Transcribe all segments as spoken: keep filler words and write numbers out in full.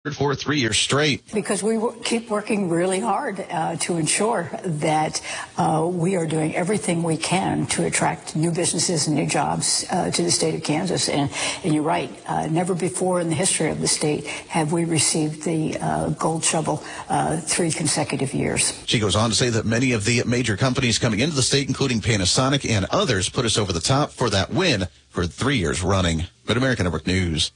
for three years straight. Because we w- keep working really hard uh, to ensure that uh, we are doing everything we can to attract new businesses and new jobs uh, to the state of Kansas. And, and you're right, uh, never before in the history of the state have we received the uh, gold shovel uh, three consecutive years. She goes on to say that many of the major companies coming into the state, including Panasonic and others, put us over the top for that win for three years running. But American Network News.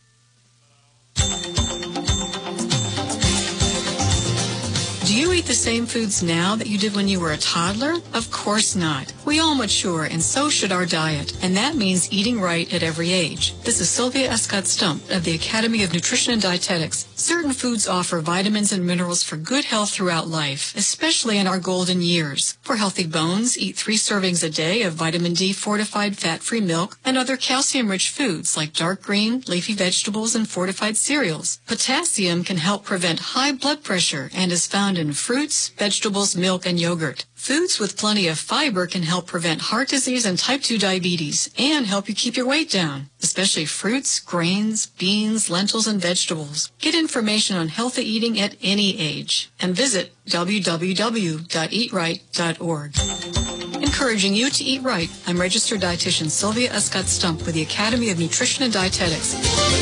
Do you eat the same foods now that you did when you were a toddler? Of course not. We all mature, and so should our diet. And that means eating right at every age. This is Sylvia Escott Stump of the Academy of Nutrition and Dietetics. Certain foods offer vitamins and minerals for good health throughout life, especially in our golden years. For healthy bones, eat three servings a day of vitamin D fortified fat-free milk and other calcium-rich foods like dark green, leafy vegetables, and fortified cereals. Potassium can help prevent high blood pressure and is found in fruits, vegetables, milk, and yogurt. Foods with plenty of fiber can help prevent heart disease and type two diabetes and help you keep your weight down, especially fruits, grains, beans, lentils, and vegetables. Get information on healthy eating at any age and visit w w w dot eat right dot org. Encouraging you to eat right, I'm registered dietitian Sylvia Escott Stump with the Academy of Nutrition and Dietetics.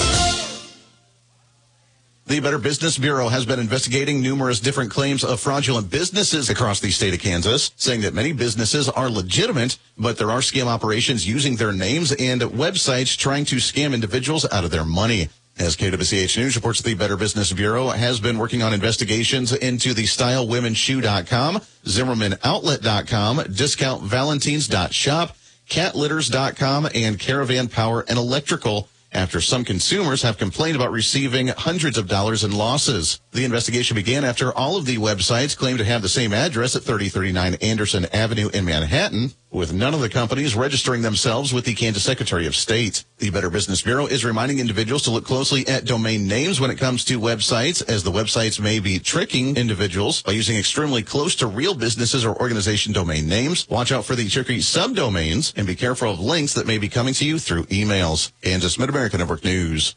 The Better Business Bureau has been investigating numerous different claims of fraudulent businesses across the state of Kansas, saying that many businesses are legitimate, but there are scam operations using their names and websites trying to scam individuals out of their money. As K W C H News reports, the Better Business Bureau has been working on investigations into the style women shoe dot com, Zimmerman Outlet dot com, Discount Valentines dot shop, Cat Litters dot com, and Caravan Power and Electrical, after some consumers have complained about receiving hundreds of dollars in losses. The investigation began after all of the websites claimed to have the same address at thirty thirty-nine Anderson Avenue in Manhattan, with none of the companies registering themselves with the Kansas Secretary of State. The Better Business Bureau is reminding individuals to look closely at domain names when it comes to websites, as the websites may be tricking individuals by using extremely close to real businesses or organization domain names. Watch out for the tricky subdomains and be careful of links that may be coming to you through emails. Kansas Mid-America Network News.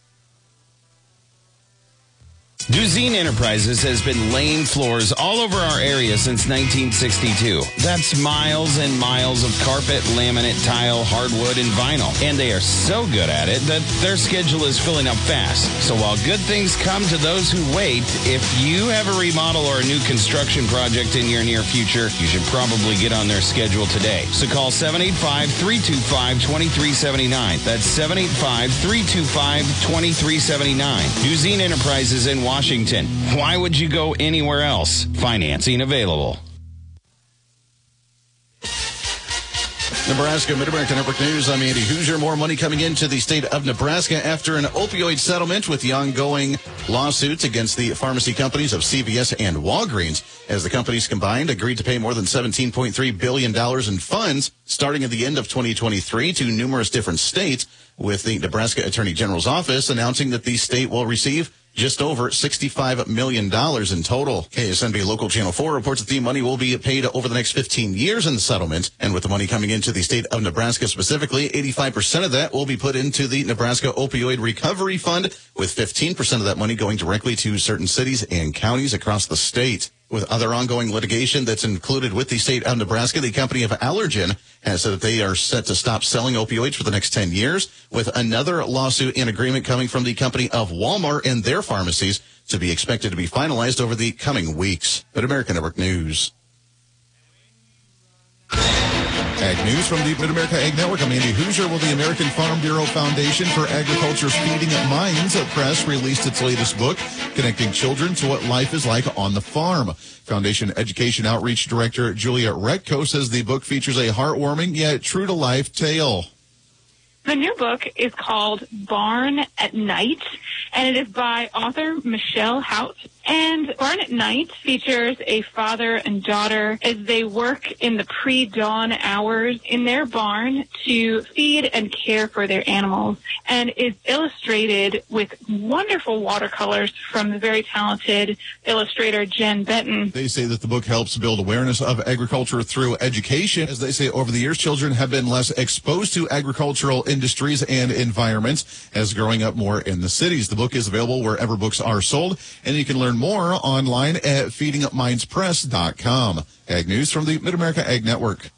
Duzine Enterprises has been laying floors all over our area since nineteen sixty-two. That's miles and miles of carpet, laminate, tile, hardwood, and vinyl. And they are so good at it that their schedule is filling up fast. So while good things come to those who wait, if you have a remodel or a new construction project in your near future, you should probably get on their schedule today. So call seven eight five, three two five, two three seven nine. That's seven eight five, three two five, two three seven nine. Duzine Enterprises in Washington. Why would you go anywhere else? Financing available. Nebraska Mid-America Network News. I'm Andy Hoosier. More money coming into the state of Nebraska after an opioid settlement with the ongoing lawsuits against the pharmacy companies of C V S and Walgreens, as the companies combined agreed to pay more than seventeen point three billion dollars in funds starting at the end of twenty twenty-three to numerous different states, with the Nebraska Attorney General's office announcing that the state will receive just over sixty-five million dollars in total. K S N B Local Channel four reports that the money will be paid over the next fifteen years in the settlement. And with the money coming into the state of Nebraska specifically, eighty-five percent of that will be put into the Nebraska Opioid Recovery Fund, with fifteen percent of that money going directly to certain cities and counties across the state. With other ongoing litigation that's included with the state of Nebraska, the company of Allergan has said that they are set to stop selling opioids for the next ten years, with another lawsuit and agreement coming from the company of Walmart and their pharmacies to be expected to be finalized over the coming weeks. At American Network News. Ag News from the Mid-America Ag Network. I'm Andy Hoosier. Well, the American Farm Bureau Foundation for Agriculture's Feeding Minds Press released its latest book, Connecting Children to What Life is Like on the Farm. Foundation Education Outreach Director Julia Retko says the book features a heartwarming yet true-to-life tale. The new book is called Barn at Night, and it is by author Michelle Hout. And Barn at Night features a father and daughter as they work in the pre-dawn hours in their barn to feed and care for their animals, and is illustrated with wonderful watercolors from the very talented illustrator Jen Benton. They say that the book helps build awareness of agriculture through education. As they say, over the years, children have been less exposed to agricultural industries and environments as growing up more in the cities. The book is available wherever books are sold, and you can learn more online at feeding minds press dot com. Ag News from the Mid-America Ag Network.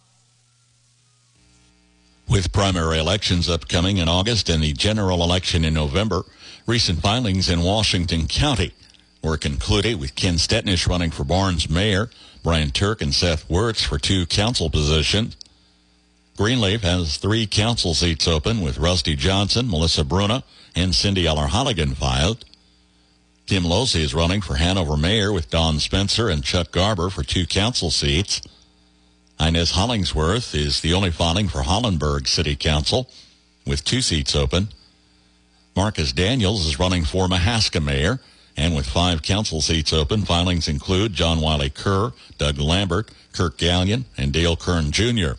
With primary elections upcoming in August and the general election in November, recent filings in Washington County were concluded with Ken Stetnish running for Barnes mayor, Brian Turk and Seth Wirtz for two council positions. Greenleaf has three council seats open with Rusty Johnson, Melissa Bruna, and Cindy Eller-Halligan filed. Tim Losey is running for Hanover mayor with Don Spencer and Chuck Garber for two council seats. Inez Hollingsworth is the only filing for Hollenberg City Council with two seats open. Marcus Daniels is running for Mahaska mayor, and with five council seats open, filings include John Wiley Kerr, Doug Lambert, Kirk Gallion, and Dale Kern Junior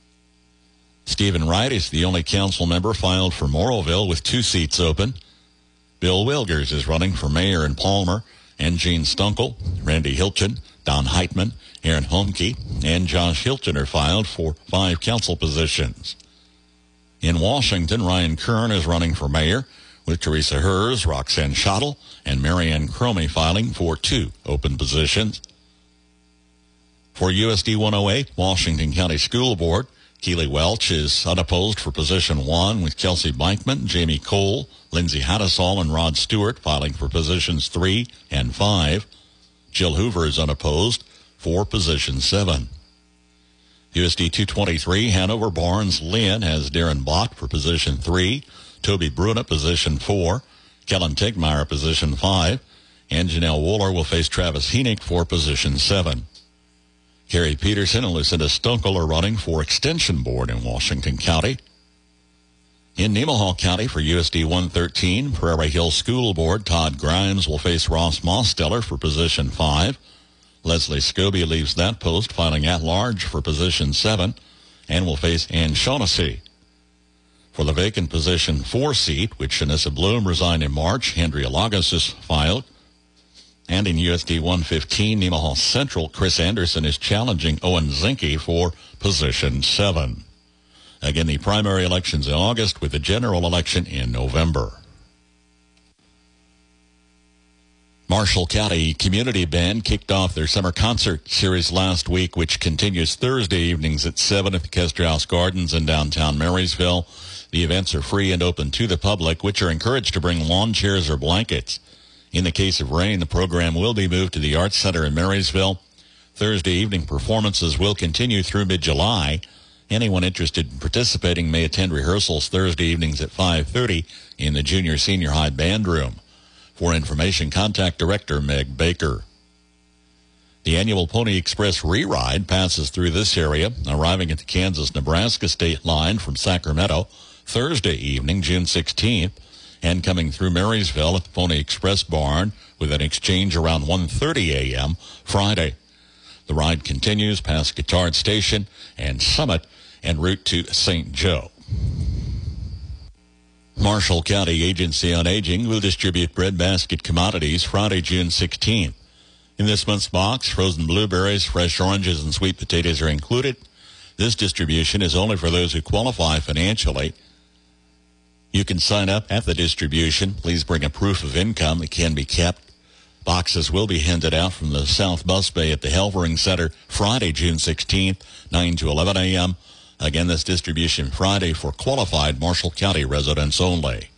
Stephen Wright is the only council member filed for Morrowville with two seats open. Bill Wilgers is running for mayor in Palmer, and Gene Stunkel, Randy Hilton, Don Heitman, Aaron Homke, and Josh Hilton are filed for five council positions. In Washington, Ryan Kern is running for mayor, with Teresa Hers, Roxanne Schottel, and Marianne Cromie filing for two open positions. For U S D one oh eight, Washington County School Board, Keely Welch is unopposed for position one, with Kelsey Bankman, Jamie Cole, Lindsay Hattasall, and Rod Stewart filing for positions three and five. Jill Hoover is unopposed for position seven. U S D two twenty-three, Hanover Barnes Lynn has Darren Bott for position three, Toby Bruna position four, Kellen Tegmeyer position five, and Janelle Wooler will face Travis Heenick for position seven. Carrie Peterson and Lucinda Stunkel are running for Extension Board in Washington County. In Nemaha County for U S D one thirteen, Prairie Hill School Board, Todd Grimes will face Ross Mosteller for position five. Leslie Scobie leaves that post, filing at large for position seven, and will face Ann Shaughnessy. For the vacant position four seat, which Shanissa Bloom resigned in March, Andrea Lagos is filed. And in U S D one fifteen, Nemaha Central, Chris Anderson is challenging Owen Zinke for position seven. Again, the primary elections in August with the general election in November. Marshall County Community Band kicked off their summer concert series last week, which continues Thursday evenings at seven at the Kester House Gardens in downtown Marysville. The events are free and open to the public, which are encouraged to bring lawn chairs or blankets. In the case of rain, the program will be moved to the Arts Center in Marysville. Thursday evening performances will continue through mid-July. Anyone interested in participating may attend rehearsals Thursday evenings at five thirty in the Junior Senior High Band Room. For information, contact Director Meg Baker. The annual Pony Express Re-Ride passes through this area, arriving at the Kansas-Nebraska state line from Sacramento Thursday evening, June sixteenth, and coming through Marysville at the Pony Express barn with an exchange around one thirty a.m. Friday. The ride continues past Guittard Station and Summit en route to Saint Joe. Marshall County Agency on Aging will distribute breadbasket commodities Friday, June sixteenth. In this month's box, frozen blueberries, fresh oranges, and sweet potatoes are included. This distribution is only for those who qualify financially. You can sign up at the distribution. Please bring a proof of income that can be kept. Boxes will be handed out from the South Bus Bay at the Helvering Center Friday, June sixteenth, nine to eleven a.m. Again, this distribution Friday for qualified Marshall County residents only.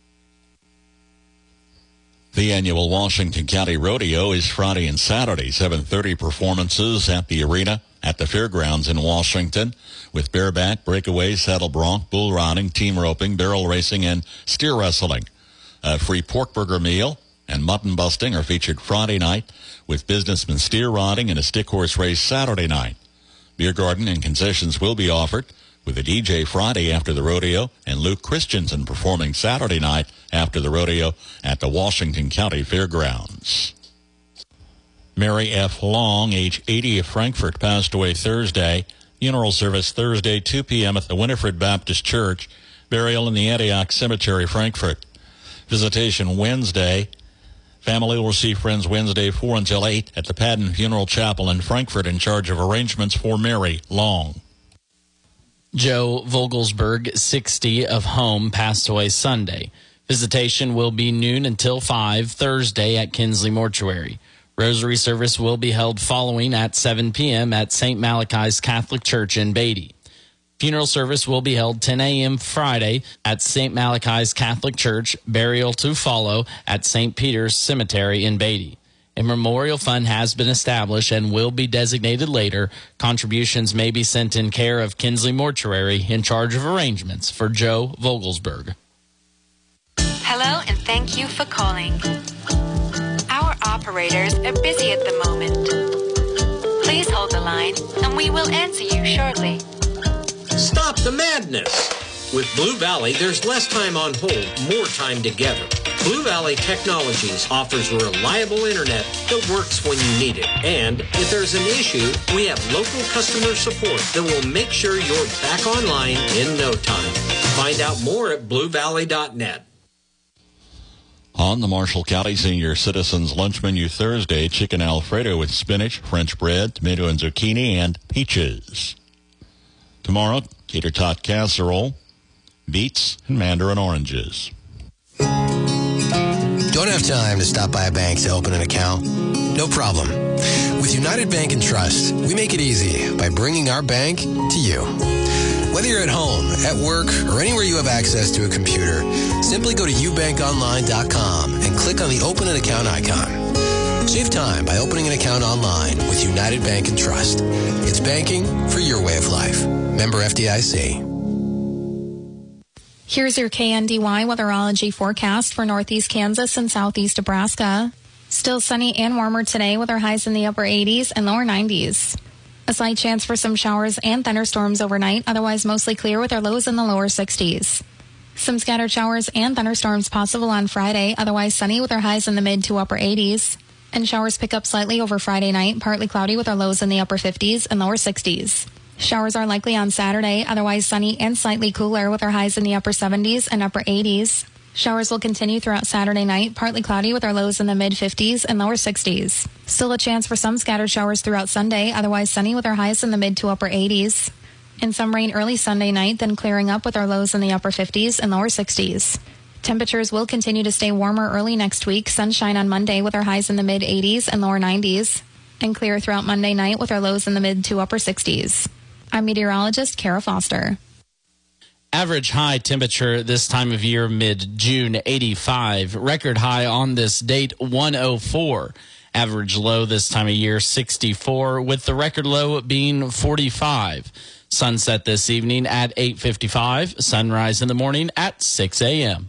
The annual Washington County Rodeo is Friday and Saturday, seven thirty performances at the arena at the fairgrounds in Washington with bareback, breakaway, saddle bronc, bull riding, team roping, barrel racing, and steer wrestling. A free pork burger meal and mutton busting are featured Friday night with businessman steer riding and a stick horse race Saturday night. Beer garden and concessions will be offered with a D J Friday after the rodeo and Luke Christensen performing Saturday night after the rodeo at the Washington County Fairgrounds. Mary F. Long, age eighty, of Frankfort, passed away Thursday. Funeral service Thursday, two p.m. at the Winifred Baptist Church. Burial in the Antioch Cemetery, Frankfort. Visitation Wednesday. Family will see friends Wednesday, four until eight at the Padden Funeral Chapel in Frankfort, in charge of arrangements for Mary Long. Joe Vogelsberg, sixty, of Home, passed away Sunday. Visitation will be noon until five Thursday at Kinsley Mortuary. Rosary service will be held following at seven p.m. at Saint Malachi's Catholic Church in Beatty. Funeral service will be held ten a.m. Friday at Saint Malachi's Catholic Church, burial to follow at Saint Peter's Cemetery in Beatty. A memorial fund has been established and will be designated later. Contributions may be sent in care of Kinsley Mortuary, in charge of arrangements for Joe Vogelsberg. Hello, and thank you for calling. Our operators are busy at the moment. Please hold the line, and we will answer you shortly. Stop the madness! With Blue Valley, there's less time on hold, more time together. Blue Valley Technologies offers reliable internet that works when you need it. And if there's an issue, we have local customer support that will make sure you're back online in no time. Find out more at blue valley dot net. On the Marshall County Senior Citizens Lunch Menu Thursday, chicken Alfredo with spinach, French bread, tomato and zucchini, and peaches. Tomorrow, tater tot casserole, beets, and mandarin oranges. Don't have time to stop by a bank to open an account? No problem. With United Bank and Trust, we make it easy by bringing our bank to you. Whether you're at home, at work, or anywhere you have access to a computer, simply go to u bank online dot com and click on the Open an Account icon. Save time by opening an account online with United Bank and Trust. It's banking for your way of life. Member F D I C. Here's your K N D Y weatherology forecast for northeast Kansas and southeast Nebraska. Still sunny and warmer today with our highs in the upper eighties and lower nineties. A slight chance for some showers and thunderstorms overnight, otherwise mostly clear with our lows in the lower sixties. Some scattered showers and thunderstorms possible on Friday, otherwise sunny with our highs in the mid to upper eighties. And showers pick up slightly over Friday night, partly cloudy with our lows in the upper fifties and lower sixties. Showers are likely on Saturday, otherwise sunny and slightly cooler with our highs in the upper seventies and upper eighties. Showers will continue throughout Saturday night, partly cloudy with our lows in the mid-fifties and lower sixties. Still a chance for some scattered showers throughout Sunday, otherwise sunny with our highs in the mid to upper eighties. And some rain early Sunday night, then clearing up with our lows in the upper fifties and lower sixties. Temperatures will continue to stay warmer early next week, sunshine on Monday with our highs in the mid-eighties and lower nineties. And clear throughout Monday night with our lows in the mid to upper sixties. I'm meteorologist Kara Foster. Average high temperature this time of year, mid-June, eighty-five. Record high on this date, one oh four. Average low this time of year, sixty-four, with the record low being forty-five. Sunset this evening at eight fifty-five. Sunrise in the morning at six a.m.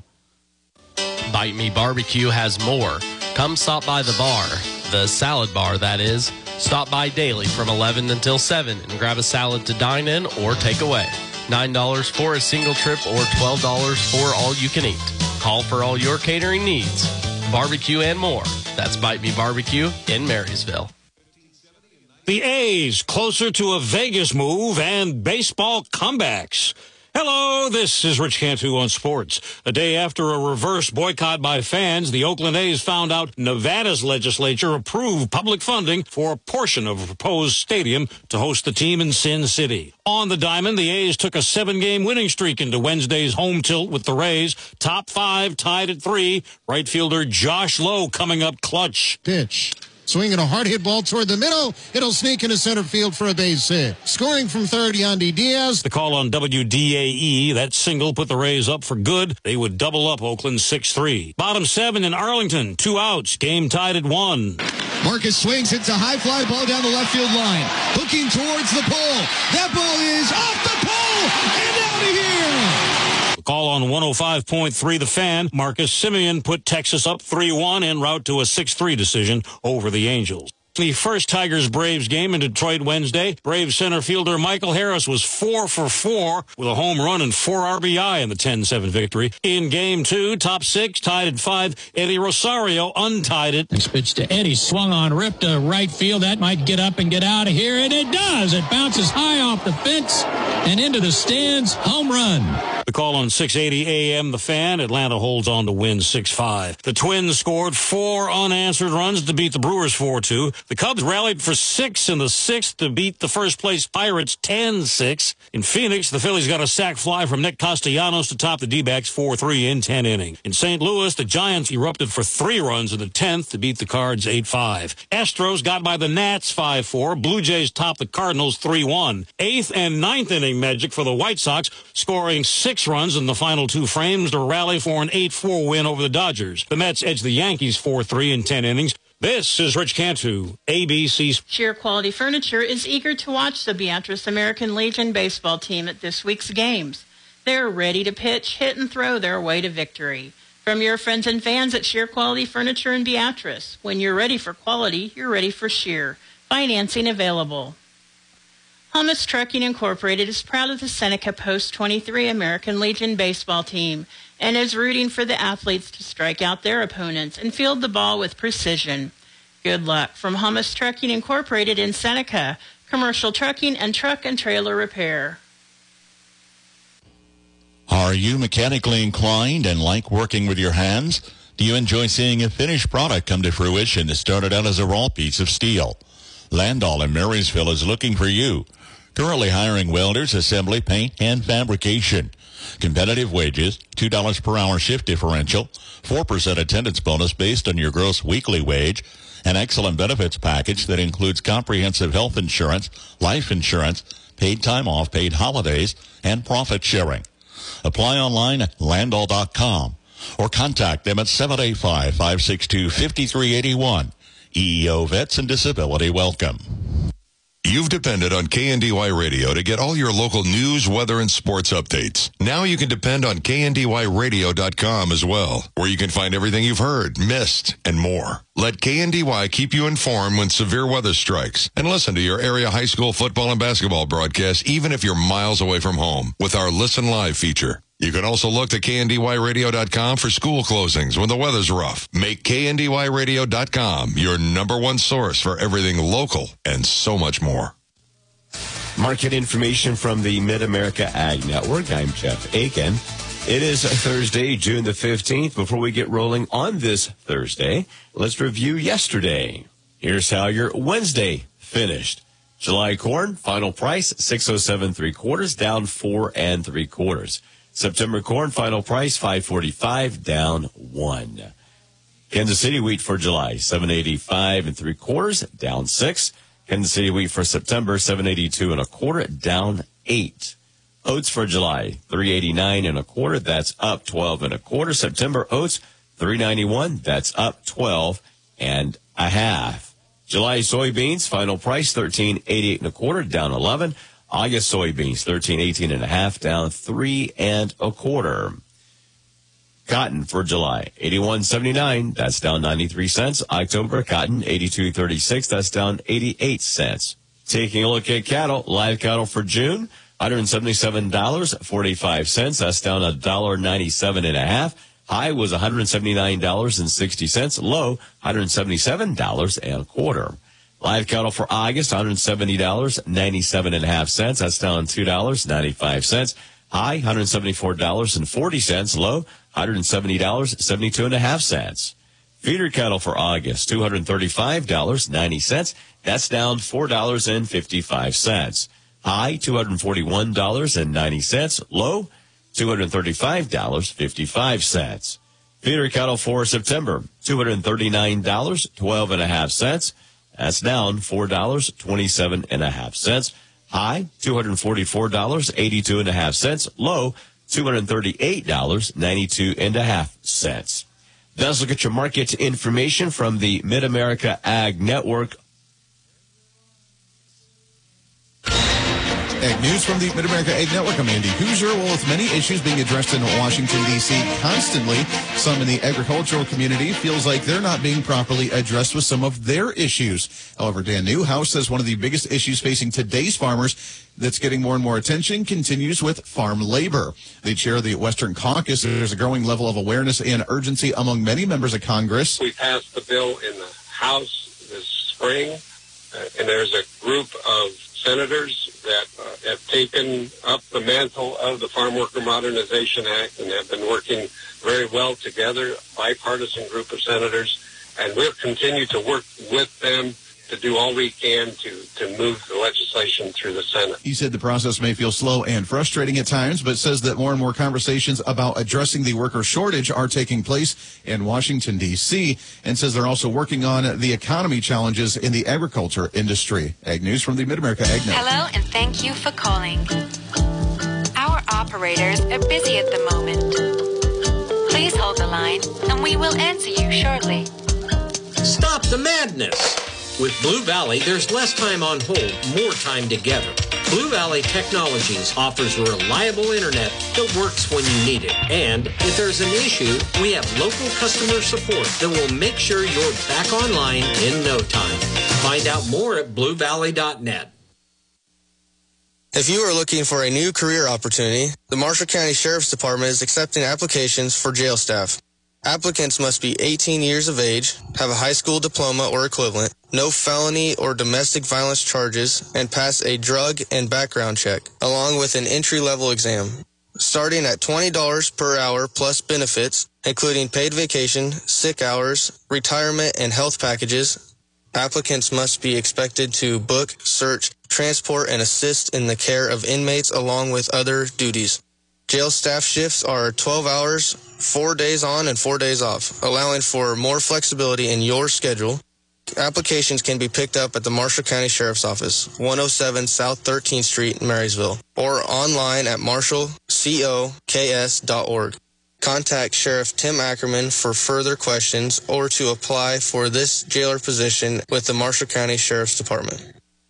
Bite Me Barbecue has more. Come stop by the bar, the salad bar, that is. Stop by daily from eleven until seven and grab a salad to dine in or take away. nine dollars for a single trip or twelve dollars for all you can eat. Call for all your catering needs. Barbecue and more. That's Bite Me Barbecue in Marysville. The A's closer to a Vegas move and baseball comebacks. Hello, this is Rich Cantu on sports. A day after a reverse boycott by fans, the Oakland A's found out Nevada's legislature approved public funding for a portion of a proposed stadium to host the team in Sin City. On the diamond, the A's took a seven-game winning streak into Wednesday's home tilt with the Rays. Top five tied at three. Right fielder Josh Lowe coming up clutch. Pitch. Swinging a hard hit ball toward the middle. It'll sneak into center field for a base hit. Scoring from third, Yandy Diaz. The call on W D A E. That single put the Rays up for good. They would double up Oakland six three. Bottom seven in Arlington. Two outs. Game tied at one. Marcus swings. It's a high fly ball down the left field line. Hooking towards the pole. That ball is off the pole and out of here. Call on one oh five point three The Fan. Marcus Simeon put Texas up three one en route to a six three decision over the Angels. The first Tigers-Braves game in Detroit Wednesday, Braves center fielder Michael Harris was four for four with a home run and four R B I in the ten seven victory. In game two, top six, tied at five, Eddie Rosario untied it. Nice pitch to Eddie, swung on, ripped to right field. That might get up and get out of here, and it does. It bounces high off the fence And into the stands, home run. The call on six eighty A M, The Fan. Atlanta holds on to win six five. The Twins scored four unanswered runs to beat the Brewers four two. The Cubs rallied for six in the sixth to beat the first-place Pirates ten six. In Phoenix, the Phillies got a sac fly from Nick Castellanos to top the D-backs four three in ten innings. In Saint Louis, the Giants erupted for three runs in the tenth to beat the Cards eight five. Astros got by the Nats five four. Blue Jays topped the Cardinals three one. Eighth and ninth inning magic for the White Sox, scoring six runs in the final two frames to rally for an eight four win over the Dodgers. The Mets edged the Yankees four three in ten innings. This is Rich Cantu, A B C. Sheer Quality Furniture is eager to watch the Beatrice American Legion baseball team at this week's games. They're ready to pitch, hit, and throw their way to victory. From your friends and fans at Sheer Quality Furniture in Beatrice. When you're ready for quality, you're ready for Sheer. Financing available. Hummus Trucking Incorporated is proud of the Seneca Post twenty-three American Legion baseball team and is rooting for the athletes to strike out their opponents and field the ball with precision. Good luck from Hummus Trucking Incorporated in Seneca, commercial trucking and truck and trailer repair. Are you mechanically inclined and like working with your hands? Do you enjoy seeing a finished product come to fruition that started out as a raw piece of steel? Landau in Marysville is looking for you. Currently hiring welders, assembly, paint, and fabrication. Competitive wages, two dollars per hour shift differential, four percent attendance bonus based on your gross weekly wage, an excellent benefits package that includes comprehensive health insurance, life insurance, paid time off, paid holidays, and profit sharing. Apply online at landau dot com or contact them at seven eight five, five six two, five three eight one. E E O Vets and Disability Welcome. You've depended on K N D Y Radio to get all your local news, weather, and sports updates. Now you can depend on K N D Y radio dot com as well, where you can find everything you've heard, missed, and more. Let K N D Y keep you informed when severe weather strikes, and listen to your area high school football and basketball broadcasts even if you're miles away from home with our Listen Live feature. You can also look to K N D Y radio dot com for school closings when the weather's rough. Make K N D Y radio dot com your number one source for everything local and so much more. Market information from the Mid-America Ag Network. I'm Jeff Aiken. It is Thursday, June the fifteenth. Before we get rolling on this Thursday, let's review yesterday. Here's how your Wednesday finished. July corn, final price, six oh seven three quarters, down four and three quarters. September corn, final price, five forty-five, down one. Kansas City wheat for July, seven eighty-five and three quarters, down six. Kansas City wheat for September, seven eighty-two and a quarter, down eight. Oats for July, three eighty-nine and a quarter, that's up twelve and a quarter. September oats, three ninety-one, that's up twelve and a half. July soybeans, final price, thirteen eighty-eight and a quarter, down eleven. August soybeans, thirteen eighteen and a half, down three and a quarter. Cotton for July, eighty-one seventy-nine, that's down ninety-three cents. October cotton, eighty-two thirty-six, that's down eighty-eight cents. Taking a look at cattle, live cattle for June, one hundred seventy-seven dollars and forty-five cents, that's down one dollar ninety-seven and a half. High was one hundred seventy-nine dollars and sixty cents, low one hundred seventy-seven dollars and a quarter. Live cattle for August, one hundred seventy dollars and ninety-seven and a half cents. That's down two dollars and ninety-five cents. High, one hundred seventy-four dollars and forty cents. Low, one hundred seventy dollars and seventy-two and a half cents. Feeder cattle for August, two hundred thirty-five dollars and ninety cents. That's down four dollars and fifty-five cents. High, two hundred forty-one dollars and ninety cents. Low, two hundred thirty-five dollars and fifty-five cents. Feeder cattle for September, two hundred thirty-nine dollars and twelve and a half cents. That's down four dollars and twenty-seven and a half cents. High, two hundred forty-four dollars and eighty-two and a half cents. Low, two hundred thirty-eight dollars and ninety-two and a half cents. Let's look at your market information from the Mid-America Ag Network. Ag News from the Mid-America Ag Network. I'm Andy Hoosier. Well, with many issues being addressed in Washington, D C constantly, some in the agricultural community feels like they're not being properly addressed with some of their issues. However, Dan Newhouse says one of the biggest issues facing today's farmers that's getting more and more attention continues with farm labor. The chair of the Western Caucus, there's a growing level of awareness and urgency among many members of Congress. We passed the bill in the House this spring, uh, and there's a group of senators that uh, have taken up the mantle of the Farm Worker Modernization Act and have been working very well together, bipartisan group of senators, and we'll continue to work with them to do all we can to, to move the legislation through the Senate. He said the process may feel slow and frustrating at times, but says that more and more conversations about addressing the worker shortage are taking place in Washington, D C, and says they're also working on the economy challenges in the agriculture industry. Ag News from the Mid-America Ag Network. Hello, and thank you for calling. Our operators are busy at the moment. Please hold the line, and we will answer you shortly. Stop the madness. With Blue Valley, there's less time on hold, more time together. Blue Valley Technologies offers reliable internet that works when you need it. And if there's an issue, we have local customer support that will make sure you're back online in no time. Find out more at blue valley dot net. If you are looking for a new career opportunity, the Marshall County Sheriff's Department is accepting applications for jail staff. Applicants must be eighteen years of age, have a high school diploma or equivalent, no felony or domestic violence charges, and pass a drug and background check, along with an entry-level exam. Starting at twenty dollars per hour plus benefits, including paid vacation, sick hours, retirement, and health packages, applicants must be expected to book, search, transport, and assist in the care of inmates along with other duties. Jail staff shifts are twelve hours, four days on and four days off, allowing for more flexibility in your schedule. Applications can be picked up at the Marshall County Sheriff's Office, one oh seven South thirteenth Street, Marysville, or online at marshall coks dot org. Contact Sheriff Tim Ackerman for further questions or to apply for this jailer position with the Marshall County Sheriff's Department.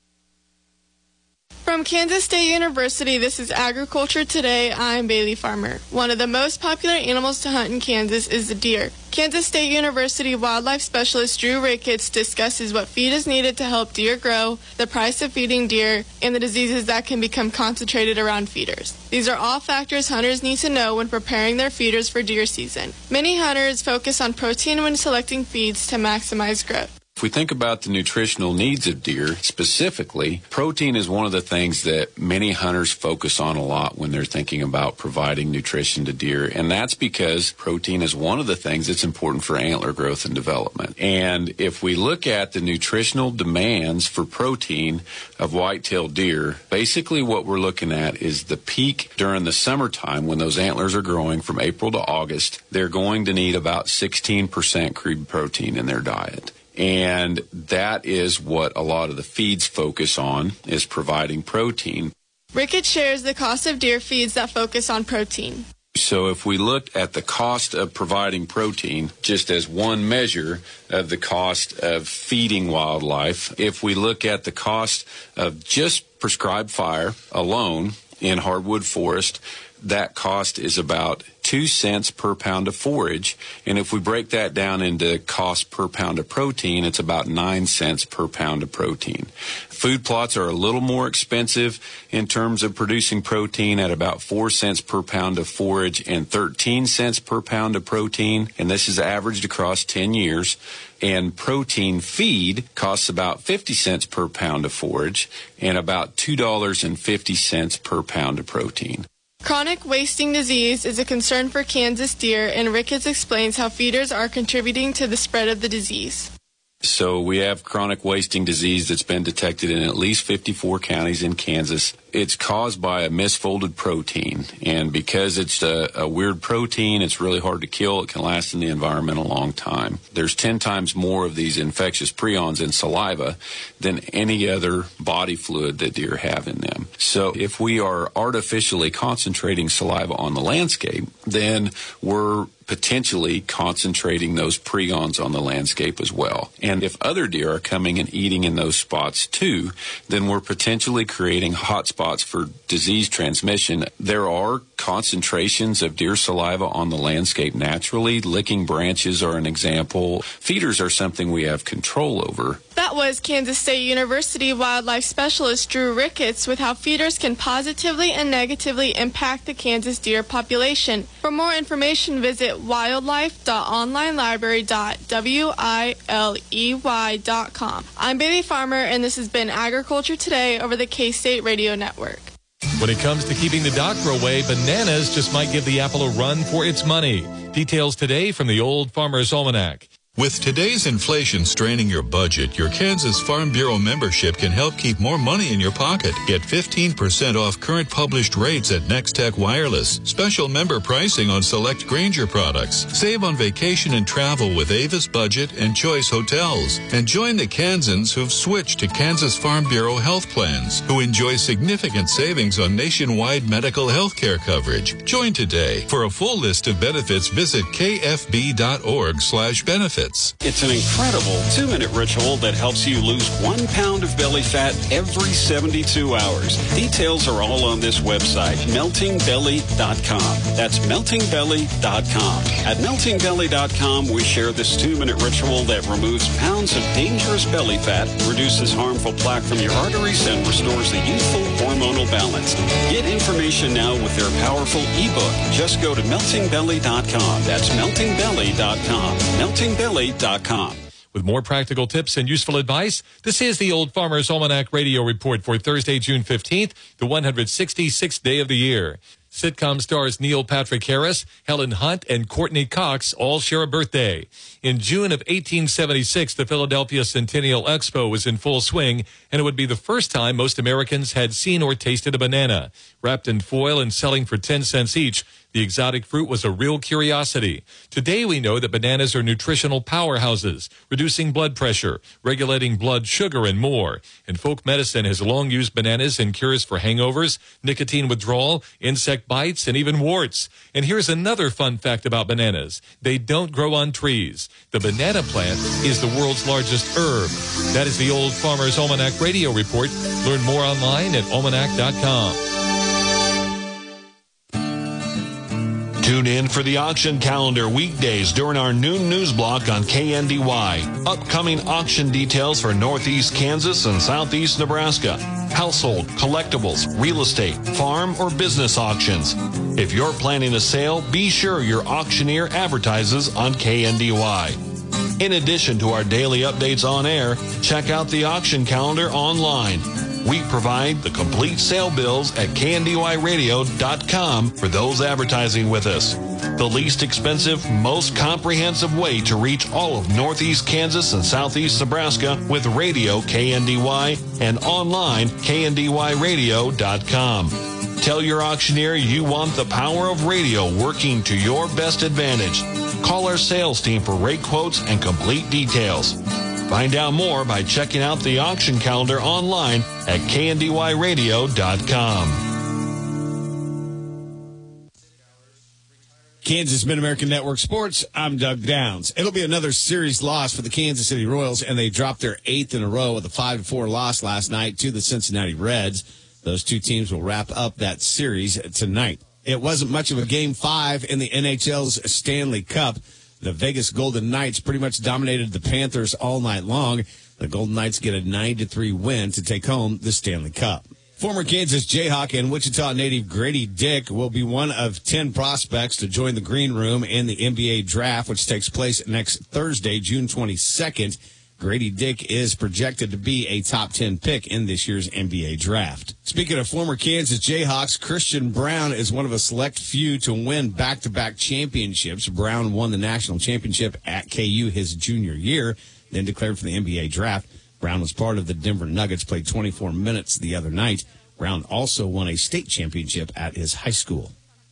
From Kansas State University, this is Agriculture Today. I'm Bailey Farmer. One of the most popular animals to hunt in Kansas is the deer. Kansas State University wildlife specialist Drew Ricketts discusses what feed is needed to help deer grow, the price of feeding deer, and the diseases that can become concentrated around feeders. These are all factors hunters need to know when preparing their feeders for deer season. Many hunters focus on protein when selecting feeds to maximize growth. If we think about the nutritional needs of deer specifically, protein is one of the things that many hunters focus on a lot when they're thinking about providing nutrition to deer. And that's because protein is one of the things that's important for antler growth and development. And if we look at the nutritional demands for protein of white-tailed deer, basically what we're looking at is the peak during the summertime when those antlers are growing from April to August. They're going to need about sixteen percent crude protein in their diet. And that is what a lot of the feeds focus on, is providing protein. Ricketts shares the cost of deer feeds that focus on protein. So if we look at the cost of providing protein, just as one measure of the cost of feeding wildlife, if we look at the cost of just prescribed fire alone in hardwood forest, that cost is about two cents per pound of forage. And if we break that down into cost per pound of protein, it's about nine cents per pound of protein. Food plots are a little more expensive in terms of producing protein at about four cents per pound of forage and thirteen cents per pound of protein. And this is averaged across ten years. And protein feed costs about fifty cents per pound of forage and about two dollars and fifty cents per pound of protein. Chronic wasting disease is a concern for Kansas deer, and Ricketts explains how feeders are contributing to the spread of the disease. So we have chronic wasting disease that's been detected in at least fifty-four counties in Kansas. It's caused by a misfolded protein, and because it's a, a weird protein, it's really hard to kill. It can last in the environment a long time. There's ten times more of these infectious prions in saliva than any other body fluid that deer have in them. So if we are artificially concentrating saliva on the landscape, then we're potentially concentrating those prions on the landscape as well. And if other deer are coming and eating in those spots too, then we're potentially creating hot spots for disease transmission. There are concentrations of deer saliva on the landscape naturally. Licking branches are an example. Feeders are something we have control over. That was Kansas State University wildlife specialist Drew Ricketts with how feeders can positively and negatively impact the Kansas deer population. For more information, visit visit wildlife dot online library dot wiley dot com. I'm Bailey Farmer, and this has been Agriculture Today over the K-State Radio Network. When it comes to keeping the doctor away, bananas just might give the apple a run for its money. Details today from the Old Farmer's Almanac. With today's inflation straining your budget, your Kansas Farm Bureau membership can help keep more money in your pocket. Get fifteen percent off current published rates at Nextech Wireless. Special member pricing on select Grainger products. Save on vacation and travel with Avis Budget and Choice Hotels. And join the Kansans who've switched to Kansas Farm Bureau health plans, who enjoy significant savings on nationwide medical health care coverage. Join today. For a full list of benefits, visit kfb.org slash benefits. It's an incredible two-minute ritual that helps you lose one pound of belly fat every seventy-two hours. Details are all on this website, melting belly dot com. That's melting belly dot com. At melting belly dot com, we share this two-minute ritual that removes pounds of dangerous belly fat, reduces harmful plaque from your arteries, and restores the youthful hormonal balance. Get information now with their powerful ebook. Just go to melting belly dot com. That's melting belly dot com. melting belly dot com. With more practical tips and useful advice, this is the Old Farmer's Almanac Radio Report for Thursday, June fifteenth, the one hundred sixty-sixth day of the year. Sitcom stars Neil Patrick Harris, Helen Hunt, and Courtney Cox all share a birthday. In June of eighteen seventy-six, the Philadelphia Centennial Expo was in full swing, and it would be the first time most Americans had seen or tasted a banana. Wrapped in foil and selling for ten cents each, the exotic fruit was a real curiosity. Today we know that bananas are nutritional powerhouses, reducing blood pressure, regulating blood sugar, and more. And folk medicine has long used bananas in cures for hangovers, nicotine withdrawal, insect bites, and even warts. And here's another fun fact about bananas. They don't grow on trees. The banana plant is the world's largest herb. That is the Old Farmer's Almanac Radio Report. Learn more online at almanac dot com. Tune in for the auction calendar weekdays during our noon news block on K N D Y. Upcoming auction details for Northeast Kansas and Southeast Nebraska. Household, collectibles, real estate, farm, or business auctions. If you're planning a sale, be sure your auctioneer advertises on K N D Y. In addition to our daily updates on air, check out the auction calendar online. We provide the complete sale bills at K N D Y radio dot com for those advertising with us. The least expensive, most comprehensive way to reach all of Northeast Kansas and Southeast Nebraska with radio K N D Y and online K N D Y radio dot com. Tell your auctioneer you want the power of radio working to your best advantage. Call our sales team for rate quotes and complete details. Find out more by checking out the auction calendar online at K N D Y radio dot com. Kansas Mid-American Network Sports, I'm Doug Downs. It'll be another series loss for the Kansas City Royals, and they dropped their eighth in a row with a five to four loss last night to the Cincinnati Reds. Those two teams will wrap up that series tonight. It wasn't much of a game five in the N H L's Stanley Cup. The Vegas Golden Knights pretty much dominated the Panthers all night long. The Golden Knights get a nine to three win to take home the Stanley Cup. Former Kansas Jayhawk and Wichita native Grady Dick will be one of ten prospects to join the Green Room in the N B A Draft, which takes place next Thursday, June twenty-second. Grady Dick is projected to be a top ten pick in this year's N B A Draft. Speaking of former Kansas Jayhawks, Christian Brown is one of a select few to win back-to-back championships. Brown won the national championship at K U his junior year, then declared for the N B A Draft. Brown was part of the Denver Nuggets, played twenty-four minutes the other night. Brown also won a state championship at his high school.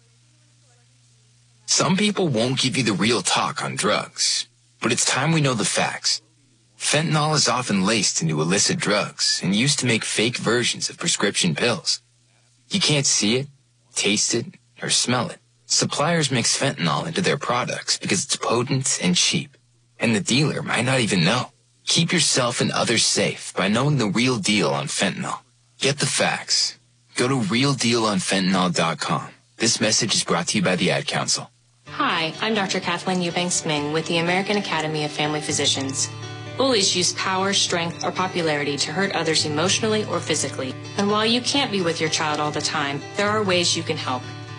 Some people won't give you the real talk on drugs, but it's time we know the facts. Fentanyl is often laced into illicit drugs and used to make fake versions of prescription pills. You can't see it, taste it, or smell it. Suppliers mix fentanyl into their products because it's potent and cheap, and the dealer might not even know. Keep yourself and others safe by knowing the real deal on fentanyl. Get the facts. Go to real deal on fentanyl dot com. This message is brought to you by the Ad Council. Hi, I'm Doctor Kathleen Eubanks-Ming with the American Academy of Family Physicians. Bullies use power, strength, or popularity to hurt others emotionally or physically. And while you can't be with your child all the time, there are ways you can help.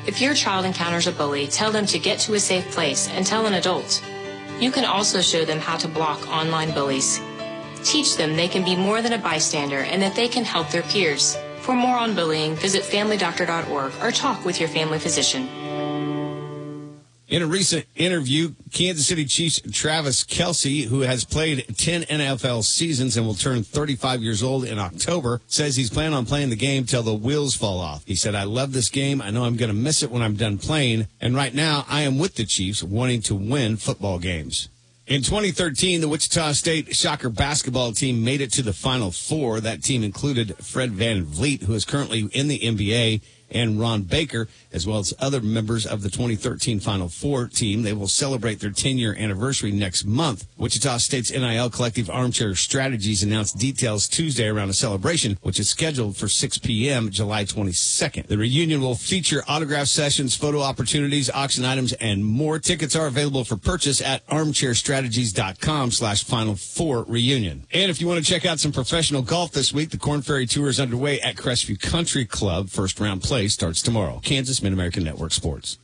If your child encounters a bully, tell them to get to a safe place and tell an adult. You can also show them how to block online bullies. Teach them they can be more than a bystander and that they can help their peers. For more on bullying, visit family doctor dot org or talk with your family physician. In a recent interview, Kansas City Chiefs Travis Kelce, who has played ten N F L seasons and will turn thirty-five years old in October, says he's planning on playing the game till the wheels fall off. He said, I love this game. I know I'm going to miss it when I'm done playing. And right now, I am with the Chiefs wanting to win football games. In twenty thirteen, the Wichita State Shocker basketball team made it to the Final Four. That team included Fred VanVleet, who is currently in the N B A, and Ron Baker, as well as other members of the twenty thirteen Final Four team. They will celebrate their ten-year anniversary next month. Wichita State's N I L Collective Armchair Strategies announced details Tuesday around a celebration, which is scheduled for six p.m. July twenty-second. The reunion will feature autograph sessions, photo opportunities, auction items, and more. Tickets are available for purchase at armchairstrategies.com slash Final Four reunion. And if you want to check out some professional golf this week, the Korn Ferry Tour is underway at Crestview Country Club. First round play starts tomorrow. Kansas Mid-American Network Sports.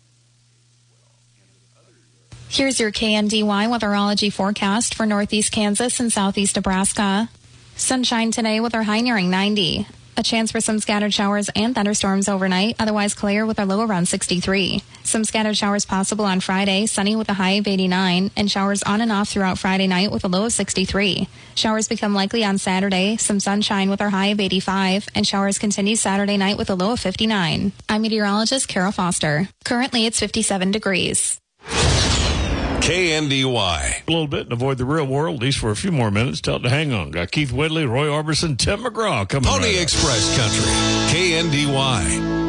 Here's your K N D Y weatherology forecast for northeast Kansas and southeast Nebraska. Sunshine today with our high nearing ninety. A chance for some scattered showers and thunderstorms overnight, otherwise clear with a low around sixty-three. Some scattered showers possible on Friday, sunny with a high of eighty-nine, and showers on and off throughout Friday night with a low of sixty-three. Showers become likely on Saturday, some sunshine with our high of eighty-five, and showers continue Saturday night with a low of fifty-nine. I'm meteorologist Carol Foster. Currently, it's fifty-seven degrees. K N D Y. A little bit and avoid the real world, at least for a few more minutes. Tell it to hang on. Got Keith Whitley, Roy Orbison, Tim McGraw coming Pony right Express up. Country. K N D Y.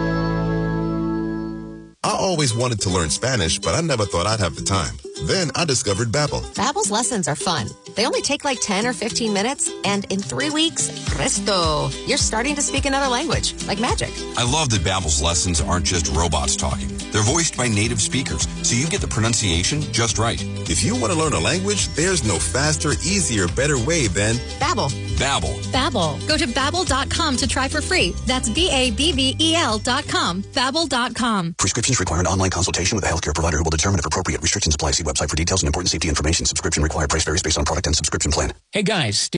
I always wanted to learn Spanish, but I never thought I'd have the time. Then I discovered Babbel. Babbel's lessons are fun. They only take like ten or fifteen minutes, and in three weeks, presto, you're starting to speak another language, like magic. I love that Babbel's lessons aren't just robots talking. They're voiced by native speakers, so you get the pronunciation just right. If you want to learn a language, there's no faster, easier, better way than Babbel. Babbel. Babbel. Go to babbel dot com to try for free. That's B A B B E L dot com. Babbel dot com. Prescriptions require an online consultation with a healthcare provider who will determine if appropriate restrictions apply. See website for details and important safety information. Subscription required. Price varies based on product and subscription plan. Hey guys.